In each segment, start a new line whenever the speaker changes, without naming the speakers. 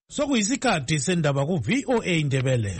Sokuyisikhathi sendaba ku VOA Indebele.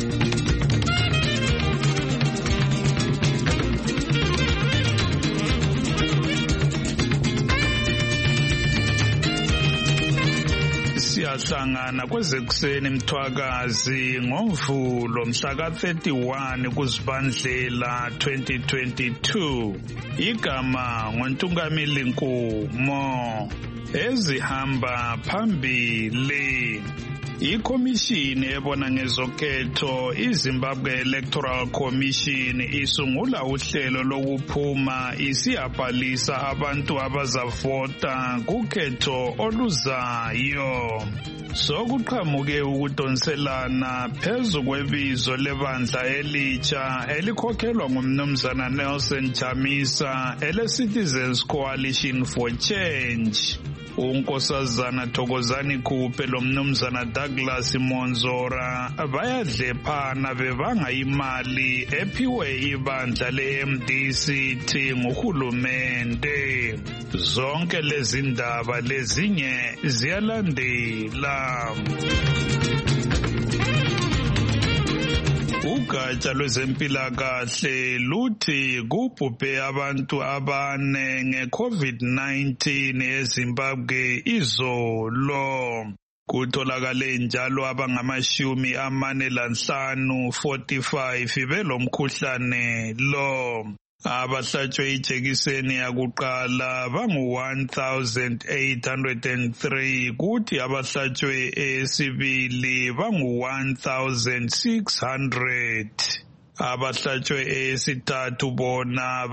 Siyahlangana kwezekuseni Mthwakazi ngoMvulo mhla ka-31 kuZibandlela 2022. Igama ngoNtungamili Nkumo. Ezihamba phambili. Ikhomishini ebona ngezokhetho iZimbabwe Electoral Commission isungula uhlelo lokuphuma isiyabhalisa abantu abazavota kukhetho oluzayo. Sokuqhamuke ukudonselana phezu kwebizo lebandla elitsha elikhokhelwa ngumnumzana Nelson Chamisa ele-Citizens Coalition for Change. Unkosazana Thokozani Khuphe lomnumzana Douglas Monzora bayadlephana bebanga imali ephiwe ibandla le-MDC nguhulumende. Zonke lezi ndaba lezinye ziyalandela. Ugatsha lwezempilakahle luthi kubhubhe abantu 4 nge-COVID-19 eZimbabwe izolo. Kutholakale njalo abangama-45 belomkhuhlane lo. Abahlatshwe ijekiseni yakuqala bangu-1,803 kuthi abahlatshwe esibili bangu-1,600. Abahlatshwe esithathu bona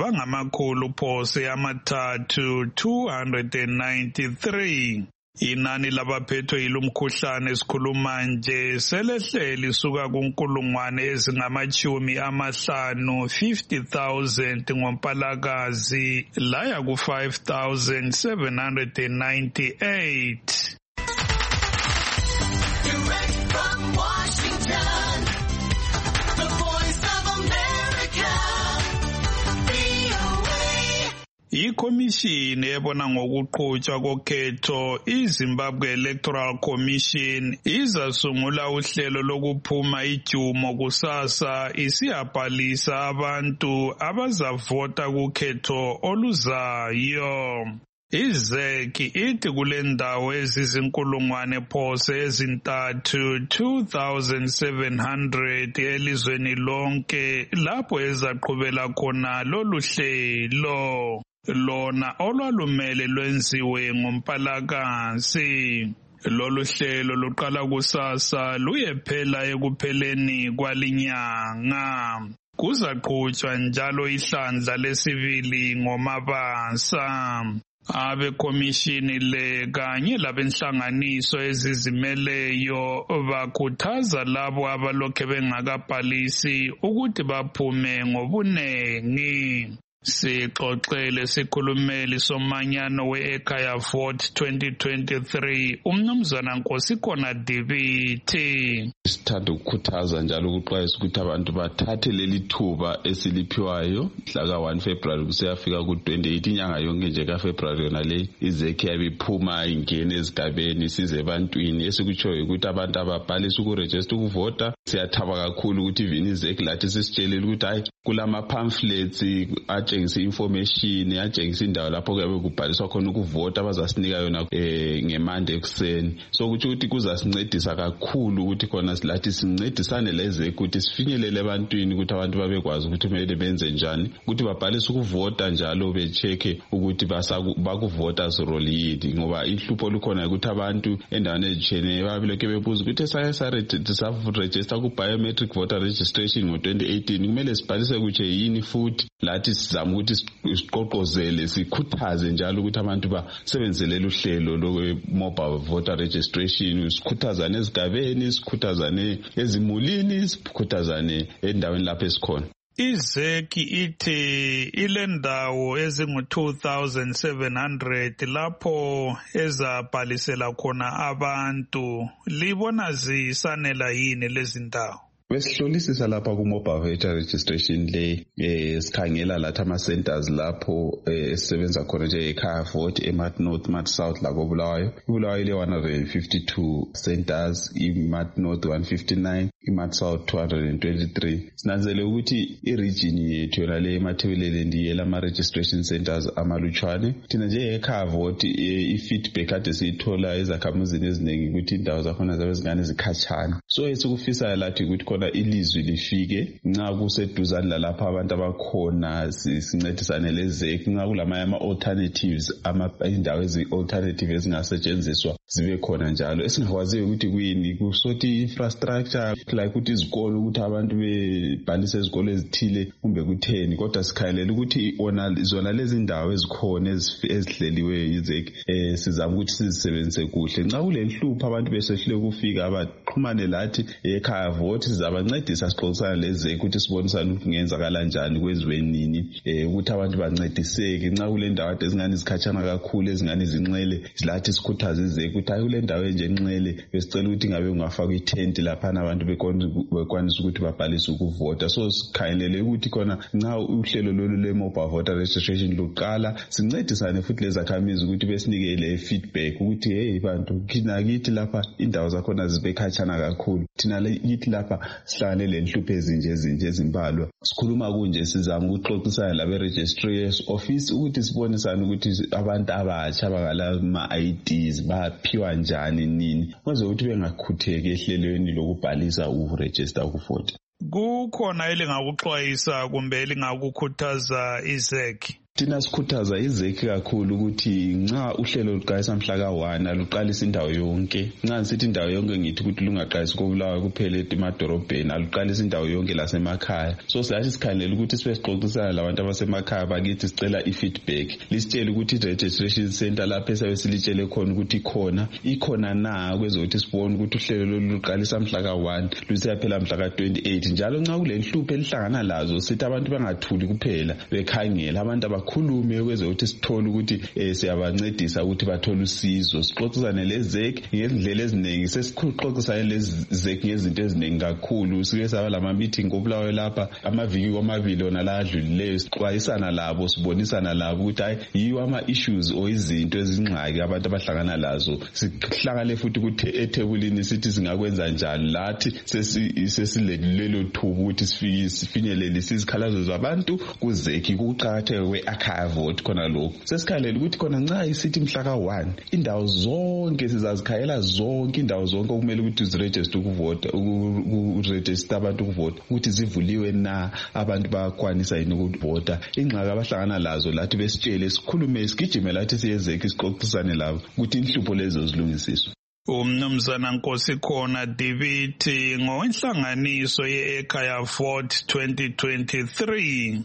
bangama-393. Inani labaphethwe yilomkhuhlane esikhuluma nje selehleli suka kunkulungwane ezingama-50,000 ngoMpalakazi laya ku-5,798. Ikhomishini ebona ngokuqhutshwa kokhetho iZimbabwe Electoral Commission izasungula uhlelo lokuphuma ijumo kusasa isiyabhalisa abantu abazavota kukhetho oluzayo. IZEC ithi kule ndawo ezizinkulungwane phose ezintathu 2,700 elizweni lonke lapho ezaqhubela khona lolu hlelo. Lona olwalumele lwenziwe ngoMpalakazi. Lolu hlelo luqala kusasa luyephela ekupheleni kwalinyanga. Kuzaqhutshwa njalo ihlandla lesibili ngoMabasa. Abekhomishini le kanye labenhlanganiso ezizimeleyo bakhuthaza labo abalokhe bengakabhalisi ukuthi baphume ngobunengi. Sixoxele sikhulumeli somanyano we-Ekhaya Vote 2023 umnumzana Nkosikhona Dibiti.
Sithanda ukukhuthaza njalo ukuxwayisa ukuthi abantu bathathe leli thuba esiliphiwayo mhla ka-1 February kusiyafika ku-28 inyanga yonke nje kaFebruary yona le iZEC yabiphuma ingene ezigabeni size ebantwini esikutshoyo ukuthi abantu ababhalisa ukurejista ukuvota. Siyathaba kakhulu ukuthi even iZEC lathi sisitshelile ukuthi hayi kulama-pamphlets atshengisa information atshengisa indawo lapho kuyabe kubhaliswa khona ukuvota abazasinika yona ngemande ekuseni. So kutsho ukuthi kuzasincedisa kakhulu ukuthi khona lathi sincedisane leZEC ukuthi sifinyelele ebantwini ukuthi abantu babekwazi ukuthi kumele benze njani ukuthi babhalise ukuvota njalo becheke ukuthi bakuvota role yini ngoba ihlupho olukhona ukuthi abantu endaweni ezitshiyeneyo babilokhe bebuza ukuthi saregister ku-biometric voter registration ngo-2018 kumele sibhalise kutshe yini futhi. Lathi sizama ukuthi siqoqozele sikhuthaze njalo ukuthi abantu basebenzele uhlelo lo-mobile voter registration. Sikhuthazane ezigabeni, sikhuthazane ezimulini, sikhuthazane endaweni lapho esikhona.
iZEC ithi ile ndawo ezingu-2,700 lapho ezabhalisela khona abantu libona zisanela yini lezi ndawo?
Besihlolisisa lapha ku-mobile voter registration le sikhangela lathi ama-centers lapho esisebenza khona njengekhaya vote eMart North, Mart South lakobulawayo. iBulawayo ile 152 centers, iMart North 159, iMart South 223. Sinanzele ukuthi i-region yethu yona le eMathebelele ndiyela ama-registration centers amalutshwane. Thina njengekhaya vote i-feedback kade siyithola ezakhamuzini eziningi ukuthi indawo zakhona zabe zingane zikhatshana. So esikufisa lathi ukuthi khona ilizwi lifike nxa kuseduzane lalapha abantu abakhona sincedisane lezek nxa kulamanye ama-alternatives indawo ezi-alternative ezingasetshenziswa zibe khona njalo. Esingakwaziyo ukuthi kuyini kusoti infrastructure like ukuthi izikolo ukuthi abantu bebhalise izikolo ezithile kumbe kutheni, kodwa sikhayelela ukuthi zona lezi ndawo ezikhona ezihleliweyo yizek sizama ukuthi sizisebenzise kuhle. Nxa kulenhlupho abantu besehlule ukufika abaxhumane lathi ekhaya vote sizabancedisa sixoxisana lezek ukuthi sibonisane ukuthi kungenzakala njani kwenziwe nini ukuthi abantu bancediseke. Nxa kule ndawo ade ezingane zikhatshana kakhulu ezingane zinxele silathi sikhuthaze izek ukuthi hayi kule ndawo enje enxele besicela ukuthi ngabe ungafaka itent laphana abantu bekwanisa ukuthi babhalise ukuvota. So sikhangelele ukuthi khona nxa uhlelo lolu le-mobile voter registration luqala sincedisane futhi lezakhamizi ukuthi besinikele feedback ukuthi hey bantu kithi lapha indawo zakhona zibe khatshana kakhulu, thina kithi lapha sihlangane lenhlupho ezinje ezimbalwa. Sikhuluma kunje sizama ukuxoxisana labe-registrars office ukuthi sibonisane ukuthi abantu abatsha bakala ma-IDs baphiwa njani nini kwenze ukuthi bengakhutheki ehlelweni lokubhalisa ukurejista ukuvota.
Kukhona elingakuxwayisa kumbe elingakukhuthaza izek?
Thina sikhuthaza izek kakhulu ukuthi nxa uhlelo luqalisa mhla ka-1 aluqalisa indawo yonke. Nxa nisithi indawo yonke ngithi ukuthi lungaqalisi kobulawayo kuphela emadorobheni, aluqalisa indawo yonke lasemakhaya. So siyathi sikhangelela ukuthi sibe sixoxisana labantu abasemakhaya bakithi sicela i-feedback. Lisitshele ukuthi i-registration center lapho esabe silitshele khona ukuthi ikhona na kwezokuthi sibone ukuthi uhlelo lolu luqalisa mhla ka-1 lusiyaphela mhla ka-28. Njalo nxa kulenhlupho elihlangana lazo sithi abantu bangathuli kuphela bekhangela abantu khulume kweze ukuthi sithole ukuthi siyabancedisa ukuthi bathole usizo. Sixoxisane lezek ngezindlela eziningi, sesixoxisane lezek ngezinto eziningi kakhulu. Sike saba lama-meeting kobulawayo lapha amaviki kwamabili ona la adlulileyo, sixwayisana labo sibonisana labo ukuthi hayi yiwo ama-issues or izinto ezingxaki abantu abahlangana lazo. Sihlangane futhi ukuthi ethebulini sithi singakwenza njani. Lathi sesilelo thuba ukuthi sifinyelelise izikhalazo zabantu kuzeki kuqakatheke ekhaya vote khona lokho. Sesikhalela ukuthi khona nxa isithi mhla ka-1 indawo zonke sizazikhayela zonke indawo zonke okumele ukuthi ziregister ukuvota ukuregister abantu ukuvota ukuthi zivuliwe na, abantu bayakwanisa yini ukuvota. Ingxaki abahlangana lazo lathi besitshele sikhulume sigijime lathi siyezeke sixoxisane labo ukuthi inhlupho lezo zilungisiswe.
Umnumzana Nkosikhona David ngowenhlanganiso ye-Ekhaya Vote 2023.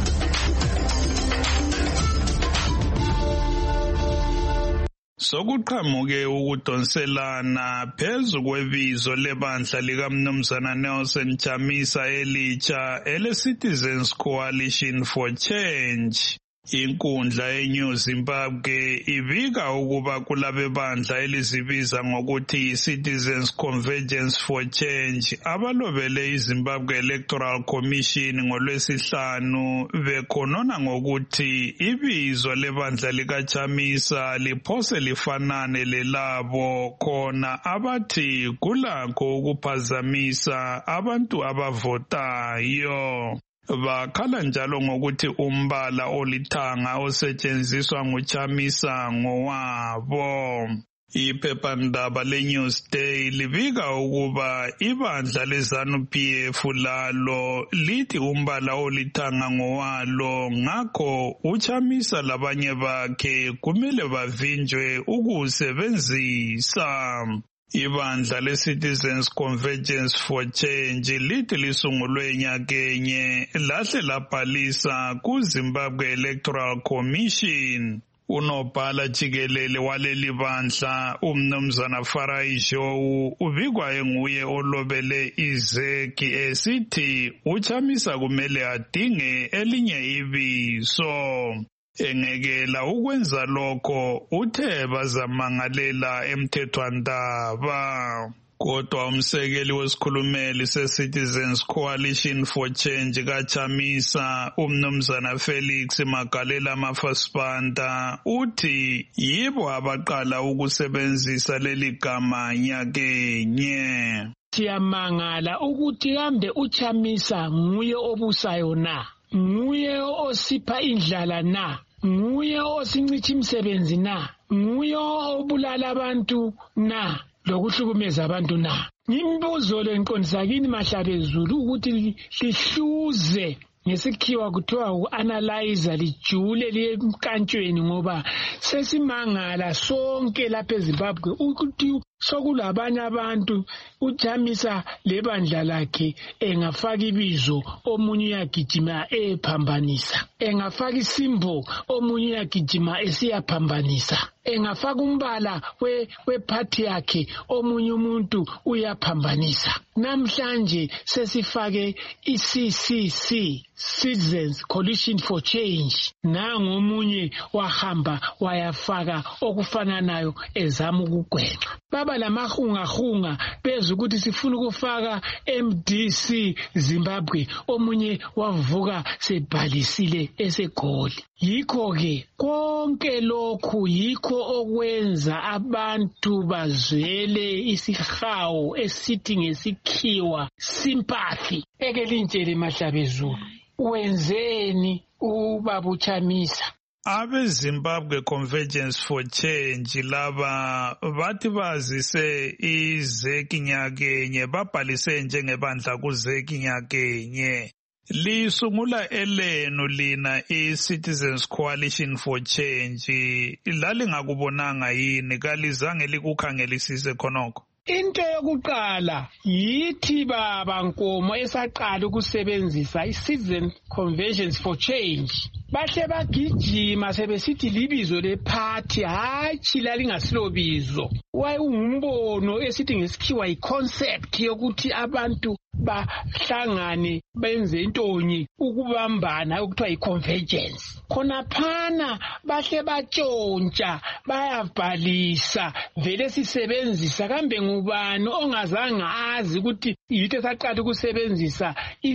Sokuqhamuke ukudonselana phezu kwebizo lebandla likaMnumzana Nelson Chamisa elitsha ele-Citizens Coalition for Change. Inkundla eNew Zimbabwe ibika ukuba kulabe bandla elizibiza ngokuthi Citizens Convergence for Change abalobele iZimbabwe Electoral Commission ngolwesihlanu bekhonona ngokuthi ibizo lebandla likaChamisa liphose lifanane lelabo khona abathi kulakho ukuphazamisa abantu abavotayo. Bakhala njalo ngokuthi umbala olithanga osetshenziswa nguChamisa ngowabo. Iphephandaba leNewsday libika ukuba ibandla leZANU-PF lalo lithi umbala olithanga ngowalo, ngakho uChamisa labanye bakhe kumele bavinjwe ukusebenzisa. Ibandla le-Citizens Convergence for Change lithi lisungulwe nyakenye lahle labhalisa kuZimbabwe Electoral Commission. Unobhala jikelele waleli bandla uMnumzana Farai Joe ubikwa enguye olobele izeki esithi uChamisa kumele adinge elinye ibizo. Engekela ukwenza lokho uthe bazamangalela emthethwandaba. Kodwa umsekeli wesikhulumeli se-Citizens Coalition for Change kaChamisa, umnumzana Felix Magalela Mafasipanta, uthi yibo abaqala ukusebenzisa leli gama nyakenye.
Siyamangala ukuthi kambe uChamisa nguye obusayo na, nguye osipha indlala na, nguye osincithi imisebenzi na, nguye obulala abantu na, lokuhlukumeza abantu na. Ngimbuzo lenqondisa kini Mahlabezulu ukuthi lihluze ngesikhiwa kuthiwa uanalyze lijule liemkantshweni ngoba sesimangala sonke lapha eZimbabwe ukuthi sokulabanye abantu uChamisa lebandla lakhe engafaka ibizo omunye uyagijima ephambanisa, engafaka isimbo omunye uyagijima esiyaphambanisa, engafaka umbala wephathi yakhe omunye umuntu uyaphambanisa. Namhlanje sesifake iCCC, Citizens Coalition for Change, nangomunye wahamba wayafaka okufananayo ezama ukugwenxa. Baba lamahungahunga beza ukuthi sifuna ukufaka MDC Zimbabwe, omunye wavuka sebhalisile eseGoli. Yikho-ke konke lokhu yikho okwenza abantu bazwele isihawu esithi ngesikhiwa sympathy. Eke lintshele Mahlabezulu, wenzeni ubaba uChamisa?
Abe-Zimbabwe Convergence for Change laba bathi bazise iZEC nyakenye, babhalise njengebandla kuZEC nyakenye. Lisungula elenu lina i-Citizens Coalition for Change, lalingakubonanga yini, kalizange likukhangelisise khonokho?
Into yokuqala yithi baba Nkomo esaqala ukusebenzisa i-Citizen Convergence for Change. Bahle bagijima sebesithi libizo lephathi, hatshi lalingasilobizo. Wayengumbono esithi ngesikhiwa i-concept yokuthi abantu bahlangane benze intonye ukubambana okuthiwa i-convergence. Khonaphana bahle batshontsha bayabhalisa vele sisebenzisa kambe ngubani ongazange azi ukuthi yithi esaqala ukusebenzisa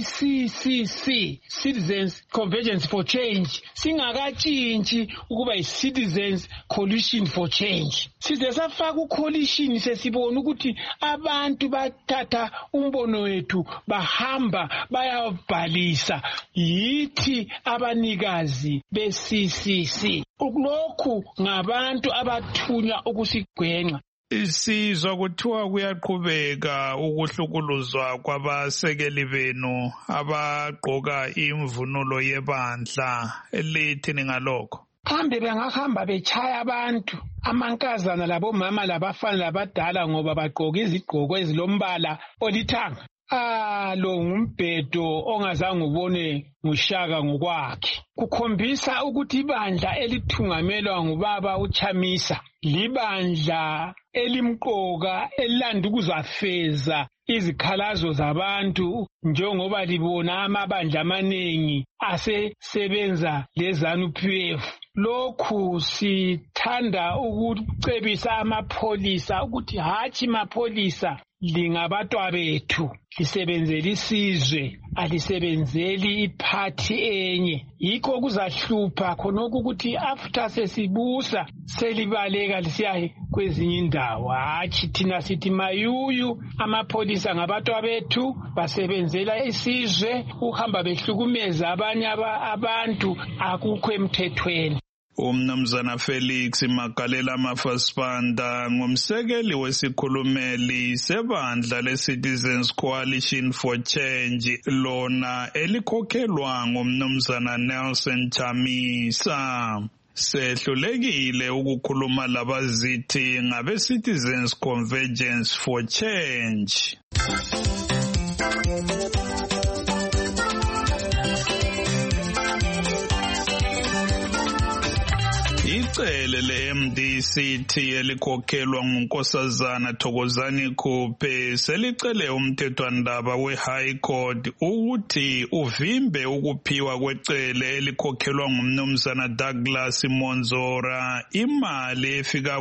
i-CCC, Citizens Convergence for Change, singakatshintshi ukuba yi-Citizens Coalition for Change. Size safaka u-coalition sesibona ukuthi abantu bathatha umbono wethu bahamba bayabhalisa yithi abanikazi be-CCC. Lokhu ngabantu abathunywa ukusigwenxa.
Isizwa kuthiwa kuyaqhubeka ukuhlukuluzwa kwabasekeli benu abagqoka imvunulo yebandla, lithini ngalokho?
Kambe bengahamba betshaya abantu, amankazana labomama labafana labadala ngoba bagqoka izigqoko ezilombala olithanga? Lo ngumbhedo ongazange ubone nguShaka ngokwakhe. Kukhombisa ukuthi ibandla elithungamelwa ngubaba uChamisa libandla elimqoka elilanda ukuzafeza izikhalazo zabantu, njengoba libona amabandla amaningi asesebenza leZANU-PF. Lokhu sithanda ukucebisa amapholisa ukuthi hatshi mapholisa, lingabatwa bethu, lisebenzeli isizwe, alisebenzeli iphathi enye. Yikho kuzahlupha khonokho ukuthi after sesibusa selibaleka lisiya kwezinye indawo. Hatshi thina sithi mayuyu, amapholisa ngabatwa bethu, basebenzela isizwe, uhamba behlukumeza abanye abantu akukho emthethweni.
Umnumzana Felix Magalela Mafasipanta ngumsekeli wesikhulumeli sebandla le-Citizens Coalition for Change, lona elikhokhelwa ngumnumzana Nelson Chamisa. Sehlulekile ukukhuluma labazithi ngabe-Citizens Convergence for Change. Icele le-MDCT elikhokhelwa nguNkosazana Thokozani Khuphe selicele umthethwandaba we-High Court ukuthi uvimbe ukuphiwa kwecele elikhokhelwa ngumnumzana Douglas Monzora imali efika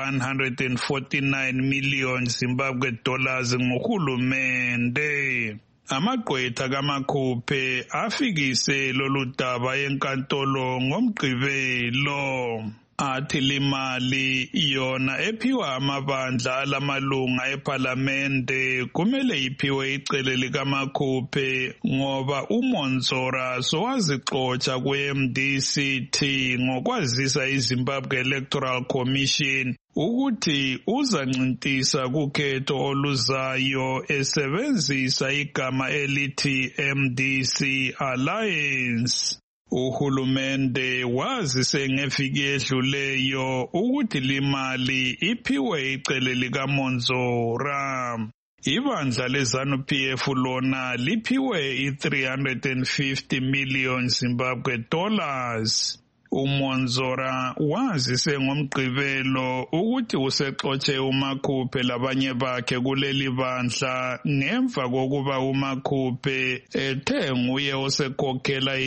ku-149 million Zimbabwe dollars nguhulumende. Amagqwetha kaMakhuphe afikise lolu daba enkantolo ngoMgqibelo. Athi limali yona ephiwa amabandla alamalunga eParlamente kumele iphiwe icele likaMakhuphe ngoba uMonzora sowazixotsha kwe-MDCT ngokwazisa iZimbabwe Electoral Commission ukuthi uzancintisa kukhetho oluzayo esebenzisa igama elithi MDC Alliance. Uhulumende wazise ngeviki edluleyo ukuthi limali iphiwe icele likaMonzora. Ibandla leZANU-PF lona liphiwe i-350 million Zimbabwe dollars. uMonzora wazise ngoMgqibelo ukuthi usexotshe uMakhuphe labanye bakhe kuleli bandla ngemva kokuba uMakhuphe ethe nguye osekhokhela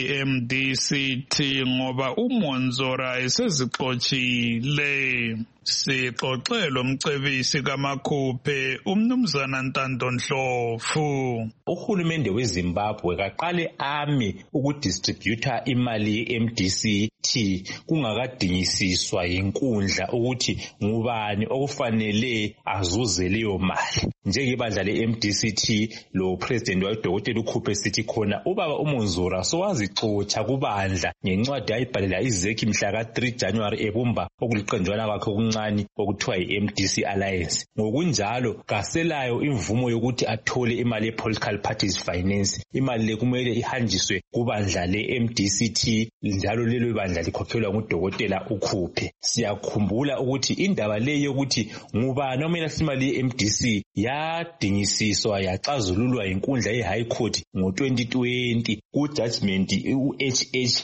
iMDCT ngoba uMonzora esezixotshile. Sixoxelo umcebisi kaMakhuphe umnumzana Ntando Ndlovu.
Uhulumende weZimbabwe kaqale ame ukudistributor imali ye-MDCT kungakadingisiswa yinkundla ukuthi ngubani okufanele azuze leyo mali. Njengebandla le-MDCT lo president waDkt Khuphe sithi khona ubaba uMonzora sowazixotsha kubandla ngencwadi ayibhalela iZEC mhla ka-3 January ebumba okuliqenjwana kwakhe okuncane okuthiwa yi-MDC Alliance. Ngokunjalo kaselayo imvumo yokuthi athole imali ye-Political Parties Finance. Imali le kumele ihanjiswe kubandla le-MDCT njalo lelo bandla likhokhelwa nguDkt Khuphe. Siyakhumbula ukuthi indaba le yokuthi ngubani omele imali ye-MDC yadingisiswa yaxazululwa inkundla ye-High Court ngo-2020 ku-judgment u-HH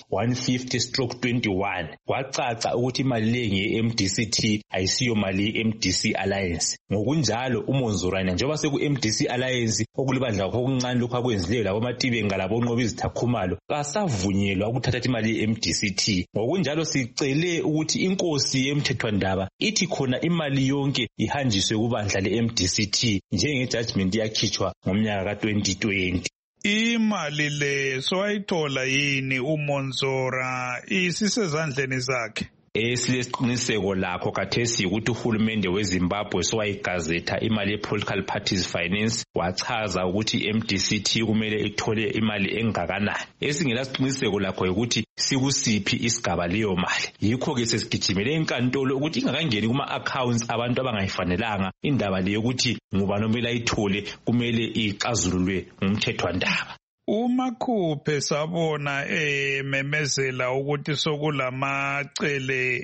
150/21 kwacaca ukuthi imali le nge-MDCT ayisiyo mali ye-MDC Alliance. Ngokunjalo uMonzora njengoba seku-MDC Alliance okulibandla kwakho okuncane lokhu akwenzileyo laboMatibenga labonqoba izithakhumalo kasavunyelwa ukuthatha imali ye-MDCT. Ngokunjalo sicele ukuthi inkosi yemthethwandaba ithi khona imali yonke ihanjiswe kubandla le-MDCT njenge-judgment yakhitshwa ngomnyaka ka-2020.
Imali le soayithola yini uMonzora isisezandleni zakhe?
Esilesiqiniseko lakho kathesi ukuthi uhulumende weZimbabwe sowayigazetha imali ye-Political Parties Finance wachaza ukuthi i-MDCT kumele ithole imali engakanani. Esingelasiqiniseko lakho ukuthi sikusiphi isigaba leyo mali. Yikho-ke sesigijimele enkantolo ukuthi ingakangeni kuma-accounts abantu abangayifanelanga. Indaba le yokuthi ngubani omele ayithole kumele ixazululwe ngumthethwandaba.
uMakhuphe sabona memezela ukuthi sokulamacele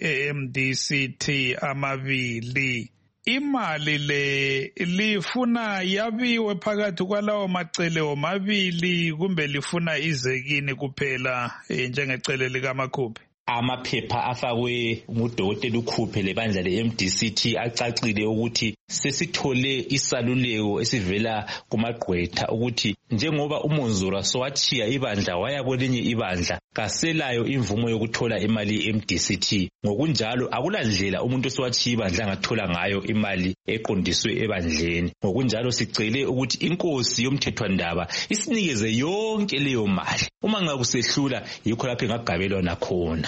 eMDCT amabili. Imali le lifuna yabiwe phakathi kwalawo macele omabili kumbe lifuna izekini kuphela njengecele likaMakhuphe?
Amaphepha afakwe nguDkt Khuphe lebandla le-MDCT acacile ukuthi sesithole isaluleko esivela kumagqwetha ukuthi njengoba uMonzora sowachiya ibandla waya kwelinye ibandla kaselayo imvumo yokuthola imali ye-MDCT. Ngokunjalo akulandlela umuntu sowachiya ibandla angathola ngayo imali eqondiswe ebandleni. Ngokunjalo sicele ukuthi inkosi yomthethwandaba isinikeze yonke leyo mali. Uma ngakusehlula yikho lapho engagabelwa nakhona.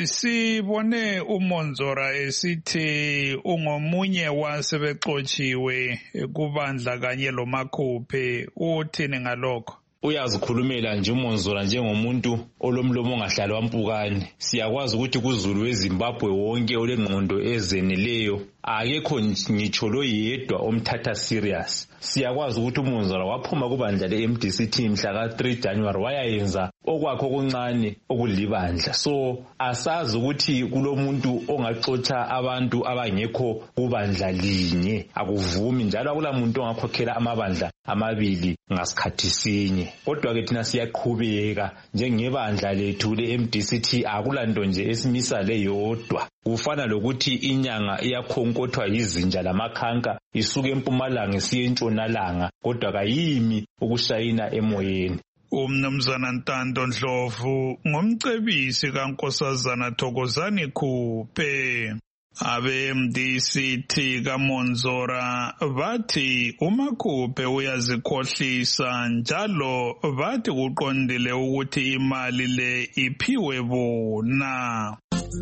Sibone uMonzora esithi ungomunye wasebexotshiwe kubandla kanye loMakhuphe. Uthini ngalokho?
Uyazikhulumela nje uMonzora njengomuntu olomlomo ongahlali wampukane. Siyakwazi ukuthi kuZulu weZimbabwe wonke olengqondo ezeneleyo akekho ngitsho lo yedwa omthatha serious. Siyakwazi ukuthi uMonzora waphuma kubandla le-MDCT mhla ka-3 January wayayenza okwakho okuncane okulibandla. So asazi ukuthi kulomuntu ongaxotsha abantu abangekho kubandla linye. Akuvumi njalo akulamuntu ongakhokhela amabandla amabili ngasikhathi sinye. Kodwa-ke thina siyaqhubeka njengebandla lethu le-MDCT, akulanto nje esimisa leyodwa. Kufana lokuthi inyanga iyakhonkotha yizinja lamakhanka isuke empumalanga isiye entshonalanga, kodwa kayimi ukushayina emoyeni.
Umnumzana Ntando Ndlovu ngumcebisi kaNkosazana Thokozani Khuphe. Abe-MDCT kaMonzora bathi uMakhuphe uyazikhohlisa njalo bathi kuqondile ukuthi imali le iphiwe bona.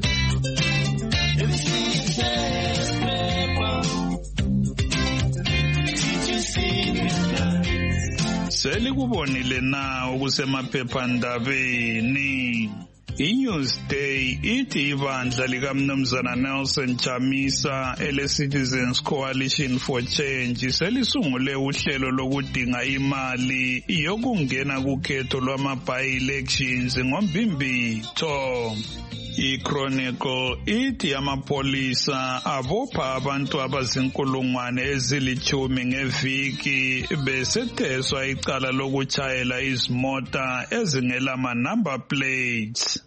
Selikubonile na ukusemaphephandabeni. iNewsday ithi ibandla likaMnumzana Nelson Chamisa ele-Citizens Coalition for Change selisungule uhlelo lokudinga imali yokungena kukhetho lwama-by-elections ngoMbimbitho. iChronicle ithi amapolisa abopha abantu abazinkulungwane ezilithumi ngeviki besetheswa icala lokutshayela izimota ezingelama number plates.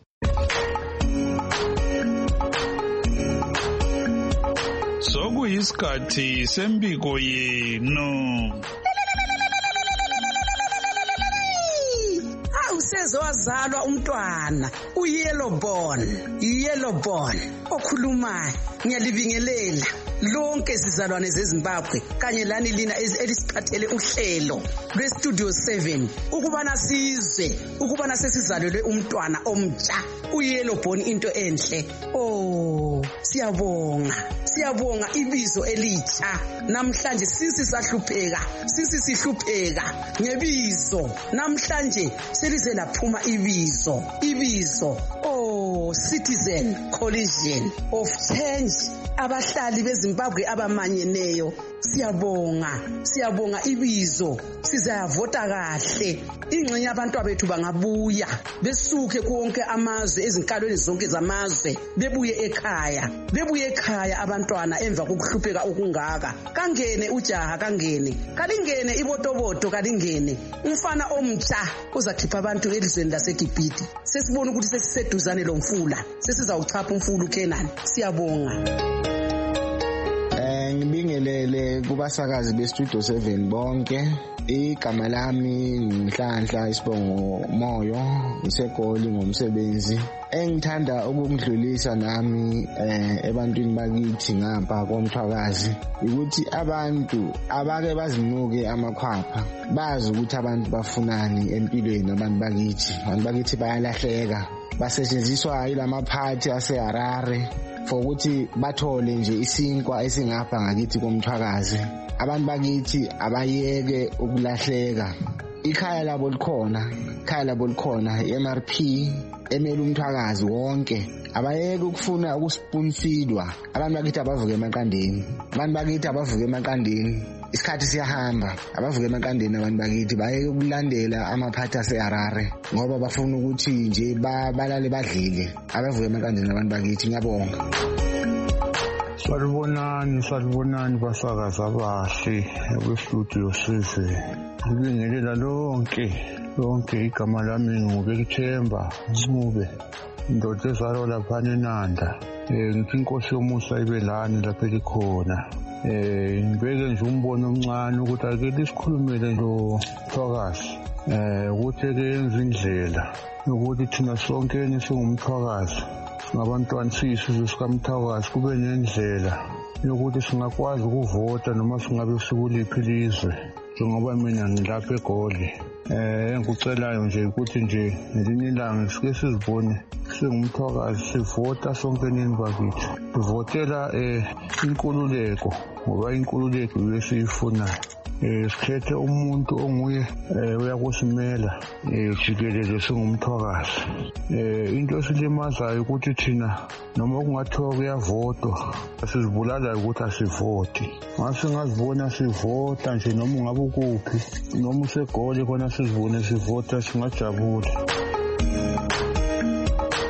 Sokuyisikhathi sembiko yenu.
Sezowazalwa umntwana uyellowborn okhulumayo. Ngiyalibingelela lonke izizalwane zeZimbabwe kanye lani lina elisiphathele uhlelo lweStudio 7 ukubana sizwe ukubana sesizalelwe umntwana omtsha uyellowborn, into enhle. Siyabonga ibizo elitsha. Namhlanje sihlupheka ngebizo. Namhlanje selize laphuma ibizo Citizen Coalition of Change, abahlali beZimbabwe abamanyeneyo. Siyabonga ibizo. Sizayavota kahle. Ingxenye abantu abethu bangabuya besuke konke amazwe, ezinkalweni zonke zamazwe, bebuye ekhaya abantwana emva kokuhlupheka okungaka. Kangene ujaha, kalingene ibotoboto, kalingene umfana omtsha uzakhipha abantu elizweni laseGibhithe. Sesibona ukuthi sesiseduzane lomfula, sesizawuchapha umfula uKenani. Siyabonga.
Ngibingelele kubasakazi beStudio 7 bonke. Igama lami ngihlanhla Isibongo Moyo, ngiseGoli ngomsebenzi. Engithanda ukungidlulisa nami ebantwini bakithi ngapha koMthwakazi ukuthi abantu abake bazinuke amakhwapha, bazi ukuthi abantu bafunani empilweni. Abantu bakithi bayalahleka, basetshenziswa yilamaphathi aseHarare for ukuthi bathole nje isinkwa esingapha ngakithi koMthwakazi. Abantu bakithi abayeke ukulahleka. Ikhaya labo likhona, iMRP emele uMthwakazi wonke. Abayeke ukufuna ukuspoon feedwa. Abantu bakithi abavuke emaqandeni. Isikhathi siyahamba, abavuke emaqandeni abantu bakithi bayeke ukulandela amaphathi aseHarare ngoba bafuna ukuthi nje balale badlile. Abavuke emaqandeni abantu bakithi. Ngiyabonga.
Salibonani basakazi abahle beStudio 7. Ngibingelela lonke igama lami nguBelithemba Ncube, indoda ezalwa lapha eNanda. Ngithi inkosi yomusa ibe lani lapha elikhona. Ngibeke nje umbono omncane ukuthi ake lisikhulumele lo Mthwakazi ukuthi ke yenza indlela ukuthi thina sonke singumthwakazi, singabantwana siyisizwe sikaMthwakazi, kube nendlela yokuthi singakwazi ukuvota noma singabe sikuliphi ilizwe. Njengoba mina ngilapha eGoli, engikucelayo nje ukuthi nje ngelinye ilanga sike sizibone singumthwakazi, sivota sonke nini bakithi, sivotela inkululeko, ngoba inkululeko yesiyifunayo. Sikhethe umuntu onguye uyakusimela jikelele singumthwakazi. Into esilimazayo ukuthi thina noma kungathiwa kuyavotwa, sizibulala ukuthi asivoti. Ngase ngazibona sivota nje noma ungabe ukuphi, noma useGoli khona sizibone sivota, singajabula.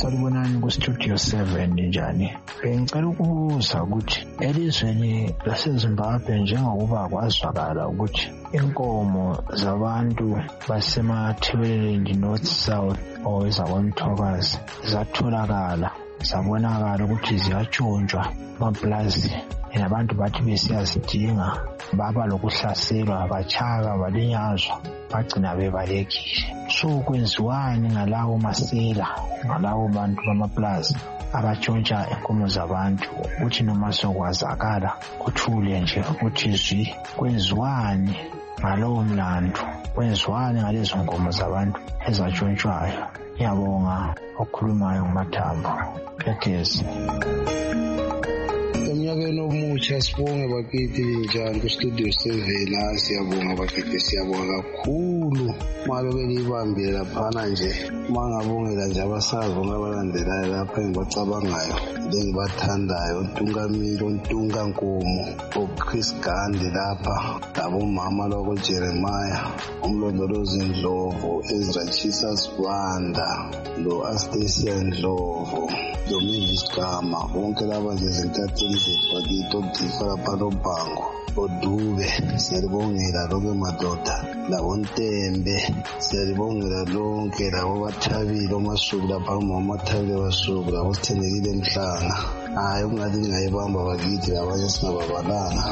Salibonani ku-Studio 7 njani? Ngicela ukubuza ukuthi elizweni laseZimbabwe njengokuba kwazwakala ukuthi inkomo zabantu basemathebeleni North South or ezakwamthokazi zatholakala zabonakala ukuthi ziyatshontshwa amaplazi abantu bathi besiyazidinga baba lokuhlaselwa bachaka balinyazwa bagcina bebalekile. So kwenziwani ngalawo masela ngalawo bantu bamaplazi abatshontsha inkomo zabantu ukuthi noma sokwazakala kuthule nje ukuthi zwi kwenziwani ngalowo mlando kwenziwani ngalezo nkomo zabantu ezatshontshwayo? Ngiyabonga okhulumayo nguMathambo Kekezi.
Emnyakeni omutsha sibonge bakithi njani ku-Studio 7. Siyabonga bakithi, siyabonga kakhulu mabe belibambile laphana nje. Mangabongela nje abasazi abalandelayo lapha engibacabangayo engibathandayo, uNtungamile uNtungankomo, uChris Gandhi lapha, labomama lwakoJeremiah, uMlondolozi Ndlovu, Ezra Chisas Banda, lo-Astasia Ndlovu, Dominguez Gama, bonke laba nje zintatheli zethu bakithi oDifa lapha loBhango, oDube, siyalibongela lonke madoda, laboNtembe, siyalibongela lonke labo bathabile oMasuku lapha, umama bathabile basuku, labo Sithendekile Mhlanga. Hayi ukungathi ngingayibamba bakithi labanye singababalanga.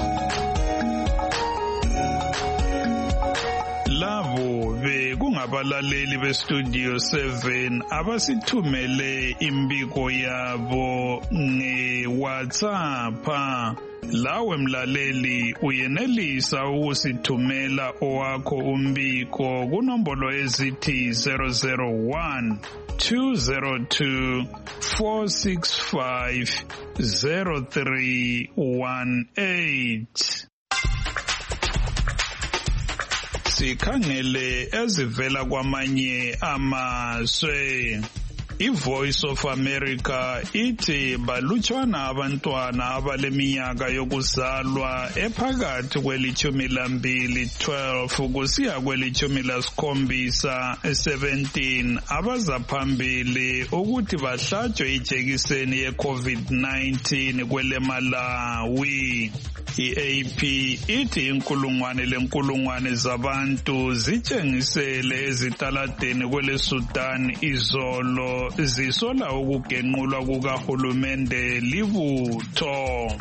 Labo bekungabalaleli beStudio 7 abasithumele imbiko yabo ngeWhatsApp. Lawe mlaleli uyenelisa ukusithumela owakho umbiko kunombolo ezithi 001 202 465 0318. Sikhangele ezivela kwamanye amazwe. iVoice of America ithi balutshwana abantwana abaleminyaka yokuzalwa ephakathi kweli-12 12 kusiya kweli-17 17 abazaphambili ukuthi bahlatshwe ijekiseni ye-COVID-19 kwele Malawi. I-AP ithi inkulungwane zabantu zitshengisele ezitaladeni kwele Sudan izolo zisola ukugenqulwa kukahulumende libutho.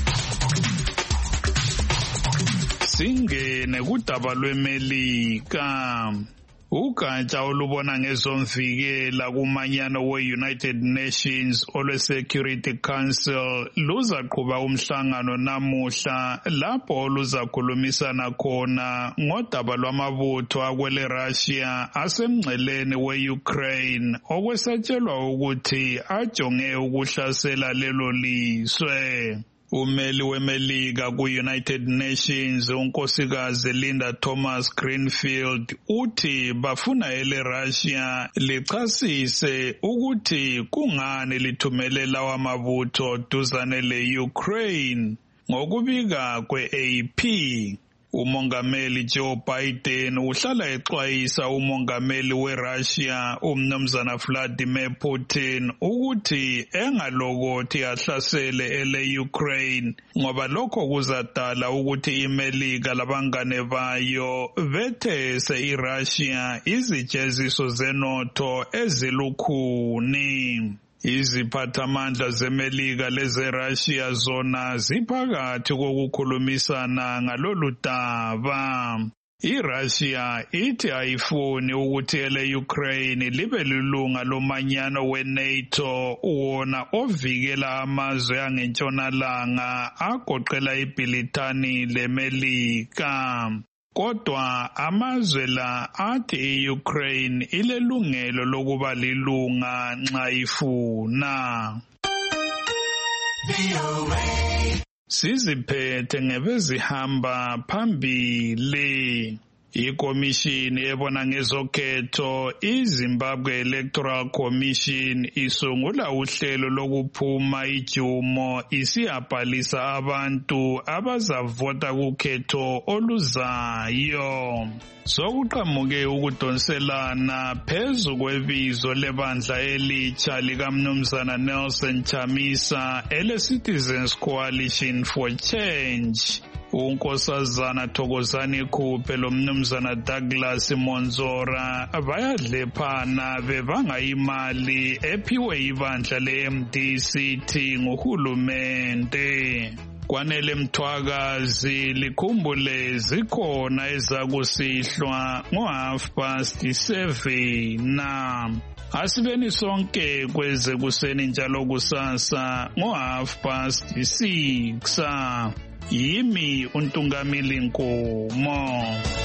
Singene kudaba lweMelika. Ugatsha olubona ngezomvikela kumanyano we-United Nations olwe-Security Council luzaqhuba umhlangano namuhla lapho luzakhulumisana khona ngodaba lwamabutho akwele Russia asemngceleni we-Ukraine okwesatshelwa ukuthi ajonge ukuhlasela lelo lizwe. Umeli weMelika ku-United Nations unkosikazi Linda Thomas Greenfield uthi bafuna ele Russia lichasise ukuthi kungani lithumele lawa mabutho duzane le-Ukraine. Ngokubika kwe-AP, umongameli Joe Biden uhlala exwayisa umongameli weRussia umnumzana Vladimir Putin ukuthi engalokothi ahlasele ele-Ukraine ngoba lokho kuzadala ukuthi iMelika labangane bayo bethese iRussia izijeziso zenotho ezilukhuni. Iziphathamandla zeMelika lezeRussia zona ziphakathi kokukhulumisana ngalolu daba. iRussia ithi ayifuni ukuthi ele-Ukraine libe lilunga lomanyano we-NATO wona ovikela amazwe angentshonalanga agoqela iBritani leMelika. Kodwa amazwe la athi i-Ukraine ilelungelo lokuba lilunga nxa ifuna. Siziphethe ngebezihamba phambili. Ikomishini ebona ngezokhetho iZimbabwe Electoral Commission isungula uhlelo lokuphuma ijumo isiyabhalisa abantu abazavota kukhetho oluzayo. Sokuqhamuke ukudonselana phezu kwebizo lebandla elitsha likaMnumzana Nelson Chamisa ele-Citizens Coalition for Change. unkosazana Thokozani Khuphe lomnumzana Douglas Monzora bayadlephana bebanga imali ephiwe ibandla le-MDCT nguhulumende. Kwanele Mthwakazi likhumbule zikhona ezakusihlwa ngo7:30. Asibeni sonke kweze kuseni njalo kusasa ngo6:30. Yimi uNtungamili Nkomo.